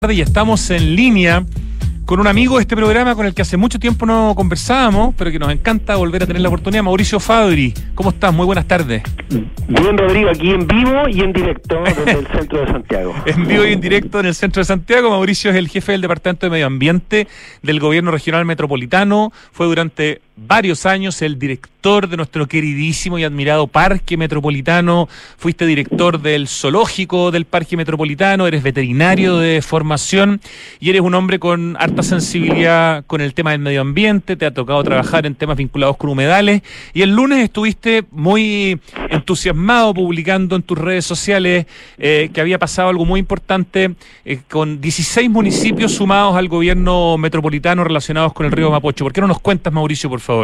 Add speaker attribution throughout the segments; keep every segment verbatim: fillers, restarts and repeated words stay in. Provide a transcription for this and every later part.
Speaker 1: Y estamos en línea con un amigo de este programa con el que hace mucho tiempo no conversábamos, pero que nos encanta volver a tener la oportunidad. Mauricio Fabri, ¿cómo estás? Muy buenas tardes.
Speaker 2: Bien, Rodrigo, aquí en vivo y en directo desde el centro de Santiago.
Speaker 1: En vivo y en directo en el centro de Santiago. Mauricio es el jefe del Departamento de Medio Ambiente del Gobierno Regional Metropolitano. Fue durante varios años el director de nuestro queridísimo y admirado Parque Metropolitano. Fuiste director del zoológico del Parque Metropolitano, eres veterinario de formación y eres un hombre con harta sensibilidad con el tema del medio ambiente. Te ha tocado trabajar en temas vinculados con humedales y el lunes estuviste muy entusiasmado publicando en tus redes sociales eh, que había pasado algo muy importante eh, con dieciséis municipios sumados al gobierno metropolitano relacionados con el río Mapocho. ¿Por qué no nos cuentas, Mauricio, por favor?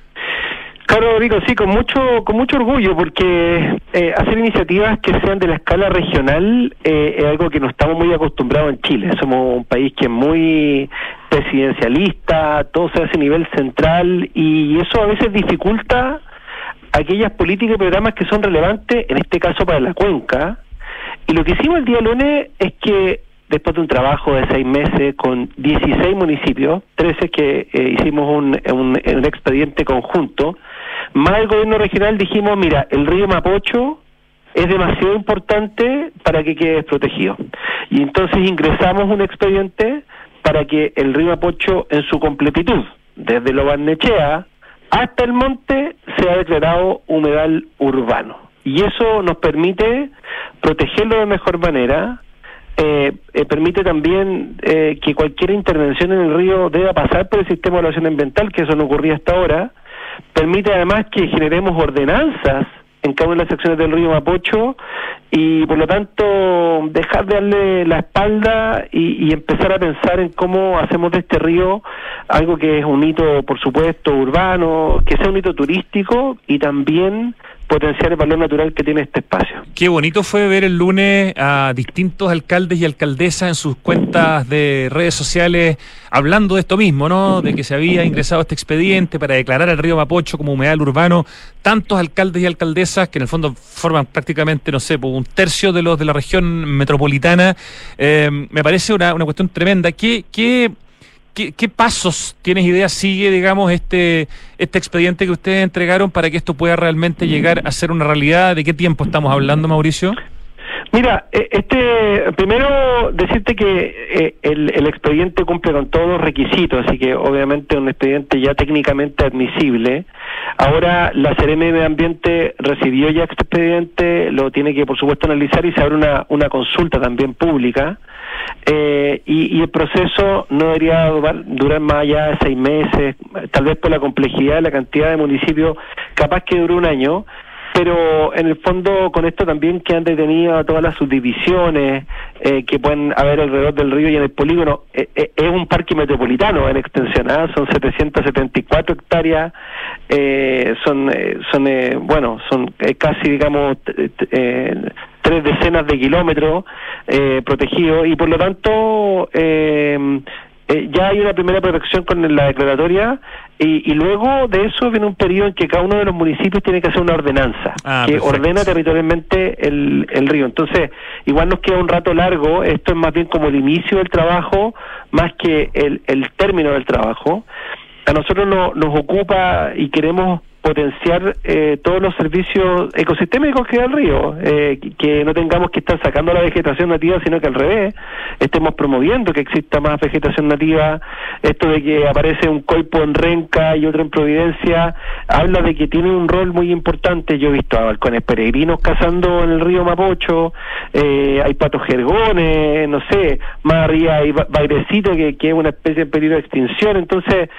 Speaker 2: Claro, Rodrigo, sí, con mucho con mucho orgullo, porque eh, hacer iniciativas que sean de la escala regional eh, es algo que no estamos muy acostumbrados en Chile. Somos un país que es muy presidencialista, todo se hace a nivel central y eso a veces dificulta aquellas políticas y programas que son relevantes, en este caso para la cuenca. Y lo que hicimos el día lunes es que después de un trabajo de seis meses con dieciséis municipios, trece que eh, hicimos un, un, un expediente conjunto, más el gobierno regional dijimos, mira, el río Mapocho es demasiado importante para que quede desprotegido. Y entonces ingresamos un expediente para que el río Mapocho en su completitud, desde Lo Barnechea hasta el monte, sea declarado humedal urbano. Y eso nos permite protegerlo de mejor manera. Eh, eh, permite también eh, que cualquier intervención en el río deba pasar por el sistema de evaluación ambiental, que eso no ocurría hasta ahora. Permite además que generemos ordenanzas en cada una de las secciones del río Mapocho y por lo tanto dejar de darle la espalda y, y empezar a pensar en cómo hacemos de este río algo que es un hito, por supuesto, urbano, que sea un hito turístico y también potenciar el valor natural que tiene este espacio.
Speaker 1: Qué bonito fue ver el lunes a distintos alcaldes y alcaldesas en sus cuentas de redes sociales hablando de esto mismo, ¿no? De que se había ingresado este expediente para declarar al río Mapocho como humedal urbano. Tantos alcaldes y alcaldesas que en el fondo forman prácticamente, no sé, un tercio de los de la región metropolitana. Eh, me parece una, una cuestión tremenda. ¿Qué, qué ¿Qué, ¿Qué pasos, tienes idea, sigue, digamos, este este expediente que ustedes entregaron para que esto pueda realmente llegar a ser una realidad? ¿De qué tiempo estamos hablando, Mauricio?
Speaker 2: Mira, este primero decirte que eh, el, el expediente cumple con todos los requisitos, así que obviamente es un expediente ya técnicamente admisible. Ahora la Seremi de Medio Ambiente recibió ya este expediente, lo tiene que por supuesto analizar y se abre una, una consulta también pública. Eh, y, y el proceso no debería durar, durar más allá de seis meses, tal vez por la complejidad de la cantidad de municipios, capaz que dure un año, pero en el fondo con esto también quedan detenidas todas las subdivisiones eh, que pueden haber alrededor del río y en el polígono. Eh, eh, es un parque metropolitano en extensión, ¿eh? Son setecientas setenta y cuatro hectáreas, eh, son, eh, son eh, bueno, son eh, casi, digamos, eh, eh, tres decenas de kilómetros eh, protegidos y por lo tanto eh, eh, ya hay una primera protección con la declaratoria y, y luego de eso viene un periodo en que cada uno de los municipios tiene que hacer una ordenanza
Speaker 1: ah,
Speaker 2: que
Speaker 1: perfecto.
Speaker 2: ordena territorialmente el, el río. Entonces igual nos queda un rato largo, esto es más bien como el inicio del trabajo más que el, el término del trabajo. A nosotros no, nos ocupa y queremos potenciar eh, todos los servicios ecosistémicos que da el río, eh, que, que no tengamos que estar sacando la vegetación nativa, sino que al revés, estemos promoviendo que exista más vegetación nativa. Esto de que aparece un coipo en Renca y otro en Providencia, habla de que tiene un rol muy importante. Yo he visto a balcones peregrinos cazando en el río Mapocho, eh, hay patos jergones, no sé, más arriba hay bairecito que, que es una especie en peligro de extinción. Entonces,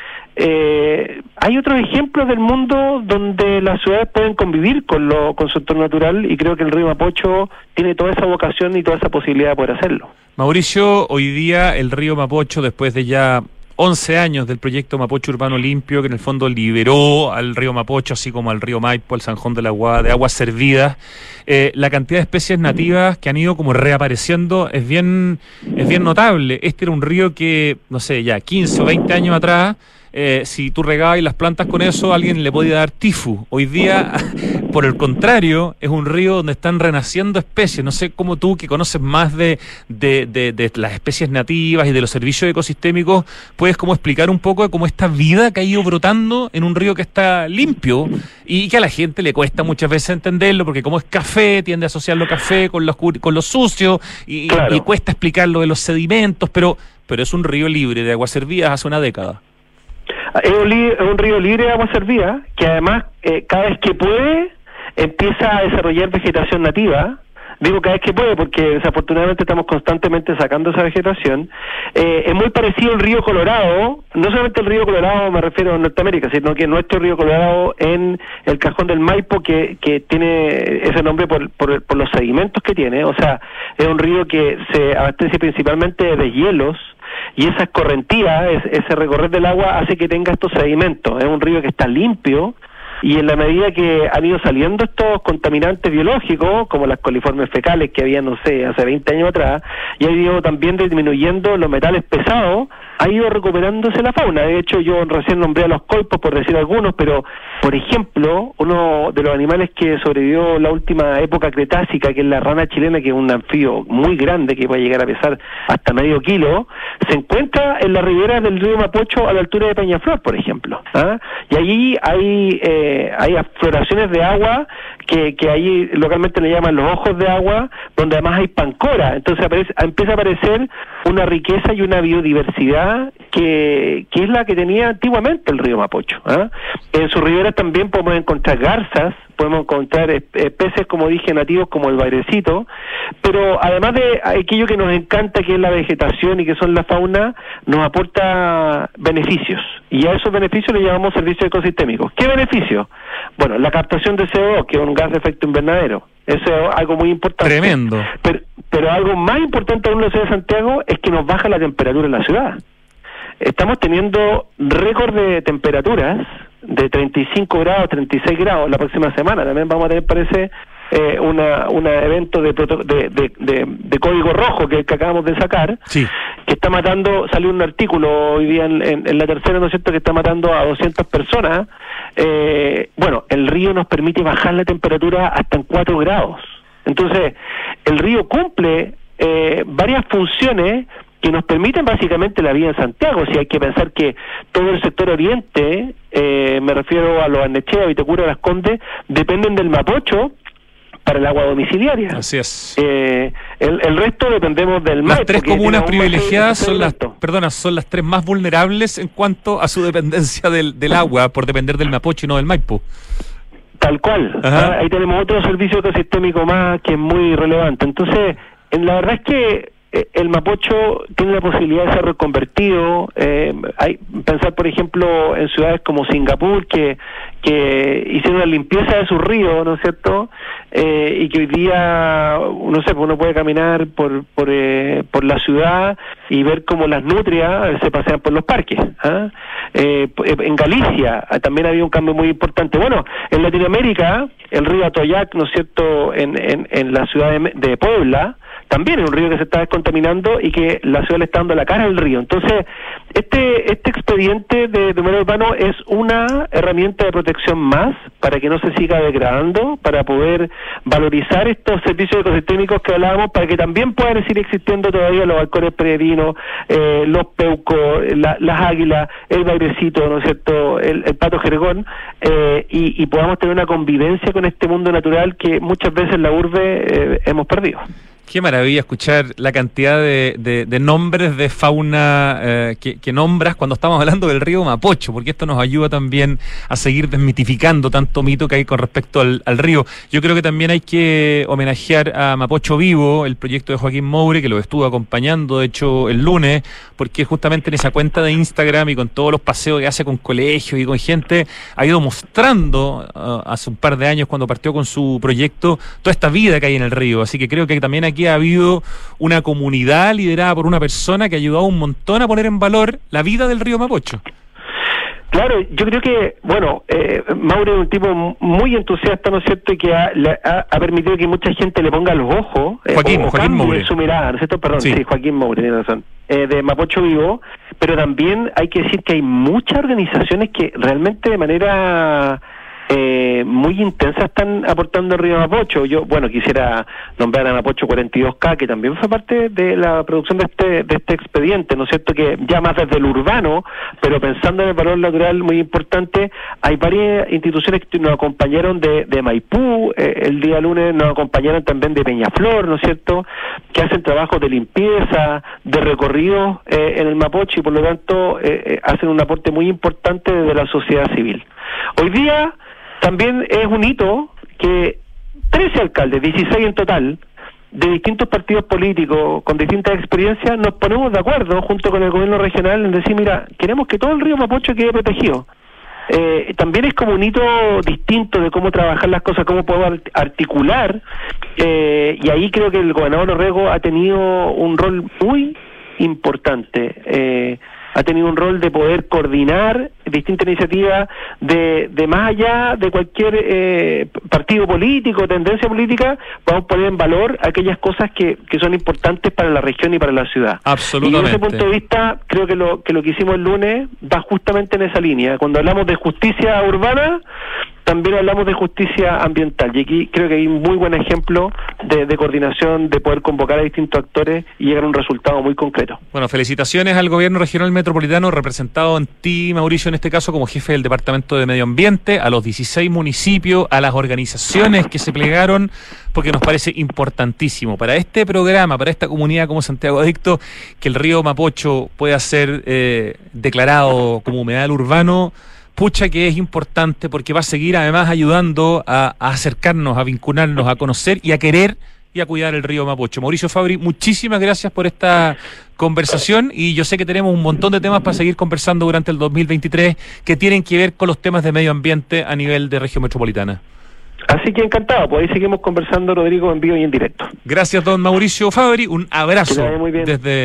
Speaker 2: Eh, hay otros ejemplos del mundo donde las ciudades pueden convivir con lo con su entorno natural y creo que el río Mapocho tiene toda esa vocación y toda esa posibilidad de poder hacerlo.
Speaker 1: Mauricio, hoy día el río Mapocho, después de ya once años del proyecto Mapocho Urbano Limpio, que en el fondo liberó al río Mapocho, así como al río Maipo, al Sanjón de la Guada, de aguas servidas, eh, la cantidad de especies nativas que han ido como reapareciendo es bien, es bien notable. Este era un río que, no sé, ya quince o veinte años atrás, eh, si tú regabas las plantas con eso, alguien le podía dar tifus. Hoy día, por el contrario, es un río donde están renaciendo especies. No sé cómo tú, que conoces más de, de, de, de las especies nativas y de los servicios ecosistémicos, puedes como explicar un poco de cómo esta vida que ha ido brotando en un río que está limpio y que a la gente le cuesta muchas veces entenderlo, porque como es café, tiende a asociarlo café con los, con los sucios y, claro. y cuesta explicar lo de los sedimentos, pero, pero es un río libre de aguas servidas hace una década.
Speaker 2: Es un, li- es un río libre de agua servida, que además eh, cada vez que puede empieza a desarrollar vegetación nativa. Digo cada vez que puede porque desafortunadamente estamos constantemente sacando esa vegetación. Eh, es muy parecido al río Colorado, no solamente el río Colorado me refiero a Norteamérica, sino que nuestro río Colorado en el Cajón del Maipo, que, que tiene ese nombre por, por, por los sedimentos que tiene. O sea, es un río que se abastece principalmente de deshielos, y esa escorrentía, es, ese recorrer del agua hace que tenga estos sedimentos. Es un río que está limpio, y en la medida que han ido saliendo estos contaminantes biológicos, como las coliformes fecales que había, no sé, hace veinte años atrás, y ha ido también disminuyendo los metales pesados, ha ido recuperándose la fauna. De hecho, yo recién nombré a los coipos, por decir algunos, pero, por ejemplo, uno de los animales que sobrevivió en la última época cretácica, que es la rana chilena, que es un anfibio muy grande, que puede llegar a pesar hasta medio kilo, se encuentra en la ribera del río Mapocho a la altura de Peñaflor, por ejemplo. ¿Ah? Y allí hay... Eh, hay afloraciones de agua que, que ahí localmente le llaman los ojos de agua, donde además hay pancora. Entonces aparece, empieza a aparecer una riqueza y una biodiversidad que, que es la que tenía antiguamente el río Mapocho. ¿eh? En sus riberas también podemos encontrar garzas, podemos encontrar eh, peces, como dije, nativos como el bagrecito, pero además de aquello que nos encanta, que es la vegetación y que son la fauna, nos aporta beneficios, y a esos beneficios le llamamos servicios ecosistémicos. ¿Qué beneficios? Bueno, la captación de C O dos, que es un gas de efecto invernadero. Eso es algo muy importante.
Speaker 1: Tremendo.
Speaker 2: Pero, pero algo más importante aún en la ciudad de Santiago es que nos baja la temperatura en la ciudad. Estamos teniendo récord de temperaturas de treinta y cinco grados, treinta y seis grados la próxima semana. También vamos a tener, parece, eh, una un evento de, de, de, de, de código rojo que, que acabamos de sacar,
Speaker 1: sí.
Speaker 2: que está matando, salió un artículo hoy día en, en, en la tercera, ¿no es cierto?, que está matando a doscientas personas. Eh, bueno, el río nos permite bajar la temperatura hasta en cuatro grados. Entonces, el río cumple eh, varias funciones que nos permiten básicamente la vida en Santiago. Si hay que pensar que todo el sector oriente, eh, me refiero a los Arnechea, Vitacura, Las Condes, dependen del Mapocho para el agua domiciliaria.
Speaker 1: Así es.
Speaker 2: Eh, el, el resto dependemos del mar.
Speaker 1: Las tres comunas privilegiadas son las, perdona, son las tres más vulnerables en cuanto a su dependencia del, del agua, por depender del Mapocho y no del Maipo.
Speaker 2: Tal cual. Ah, ahí tenemos otro servicio ecosistémico más que es muy relevante. Entonces, en la verdad es que el Mapocho tiene la posibilidad de ser reconvertido. Eh, hay pensar, por ejemplo, en ciudades como Singapur, que que hicieron la limpieza de sus ríos, ¿no es cierto? Eh, y que hoy día, no sé, uno puede caminar por por, eh, por la ciudad y ver cómo las nutrias se pasean por los parques. ¿ah? Eh, en Galicia también había un cambio muy importante. Bueno, en Latinoamérica, el río Atoyac, ¿no es cierto?, en, en, en la ciudad de, de Puebla, también es un río que se está descontaminando y que la ciudad le está dando la cara al río. Entonces, este este expediente de, de humedal urbano es una herramienta de protección más para que no se siga degradando, para poder valorizar estos servicios ecosistémicos que hablábamos, para que también puedan seguir existiendo todavía los halcones peregrinos, eh, los peucos, la, las águilas, el bagrecito, ¿no es cierto?, el, el pato jergón, eh, y, y podamos tener una convivencia con este mundo natural que muchas veces en la urbe eh, hemos perdido.
Speaker 1: Qué maravilla escuchar la cantidad de, de, de nombres de fauna eh, que, que nombras cuando estamos hablando del río Mapocho, porque esto nos ayuda también a seguir desmitificando tanto mito que hay con respecto al, al río. Yo creo que también hay que homenajear a Mapocho Vivo, el proyecto de Joaquín Moure, que lo estuvo acompañando, de hecho, el lunes, porque justamente en esa cuenta de Instagram y con todos los paseos que hace con colegios y con gente, ha ido mostrando uh, hace un par de años, cuando partió con su proyecto, toda esta vida que hay en el río. Así que creo que también aquí ha habido una comunidad liderada por una persona que ha ayudado un montón a poner en valor la vida del río Mapocho.
Speaker 2: Claro, yo creo que, bueno, eh, Mauro es un tipo muy entusiasta, ¿no es cierto?, y que ha, le ha, ha permitido que mucha gente le ponga los ojos, eh,
Speaker 1: Joaquín,
Speaker 2: o, o
Speaker 1: Joaquín
Speaker 2: cambie
Speaker 1: Moure.
Speaker 2: su mirada, ¿no es cierto? Perdón,
Speaker 1: Sí.
Speaker 2: sí, Joaquín Moure, tiene razón, eh, de Mapocho Vivo, pero también hay que decir que hay muchas organizaciones que realmente de manera eh, muy intensa están aportando al río Mapocho. Yo, bueno, quisiera nombrar a Mapocho cuarenta y dos K, que también fue parte de la producción de este de este expediente, ¿no es cierto?, que ya más desde el urbano, pero pensando en el valor natural muy importante. Hay varias instituciones que nos acompañaron de, de Maipú, eh, el día lunes nos acompañaron también de Peñaflor, ¿no es cierto?, que hacen trabajos de limpieza, de recorrido eh, en el Mapocho, y por lo tanto eh, eh, hacen un aporte muy importante desde la sociedad civil. Hoy día también es un hito que trece alcaldes, dieciséis en total, de distintos partidos políticos, con distintas experiencias, nos ponemos de acuerdo junto con el gobierno regional en decir, mira, queremos que todo el río Mapocho quede protegido. Eh, también es como un hito distinto de cómo trabajar las cosas, cómo podemos articular, eh, y ahí creo que el gobernador Orrego ha tenido un rol muy importante, eh, ha tenido un rol de poder coordinar distintas iniciativas de, de más allá de cualquier eh, partido político, tendencia política, vamos a poner en valor aquellas cosas que, que son importantes para la región y para la ciudad.
Speaker 1: Absolutamente.
Speaker 2: Y desde ese punto de vista, creo que lo que lo que hicimos el lunes va justamente en esa línea. Cuando hablamos de justicia urbana, también hablamos de justicia ambiental, y aquí creo que hay un muy buen ejemplo de, de coordinación, de poder convocar a distintos actores y llegar a un resultado muy concreto.
Speaker 1: Bueno, felicitaciones al gobierno regional metropolitano, representado en ti, Mauricio, en este caso como jefe del Departamento de Medio Ambiente, a los dieciséis municipios, a las organizaciones que se plegaron, porque nos parece importantísimo para este programa, para esta comunidad como Santiago Adicto, que el río Mapocho pueda ser eh, declarado como humedal urbano. Pucha que es importante, porque va a seguir además ayudando a, a acercarnos, a vincularnos, a conocer y a querer y a cuidar el río Mapocho. Mauricio Fabri, muchísimas gracias por esta conversación, y yo sé que tenemos un montón de temas para seguir conversando durante el dos mil veintitrés que tienen que ver con los temas de medio ambiente a nivel de región metropolitana.
Speaker 2: Así que encantado, pues ahí seguimos conversando, Rodrigo, en vivo y en directo.
Speaker 1: Gracias, don Mauricio Fabri, un abrazo
Speaker 2: Que te vaya muy bien.
Speaker 1: desde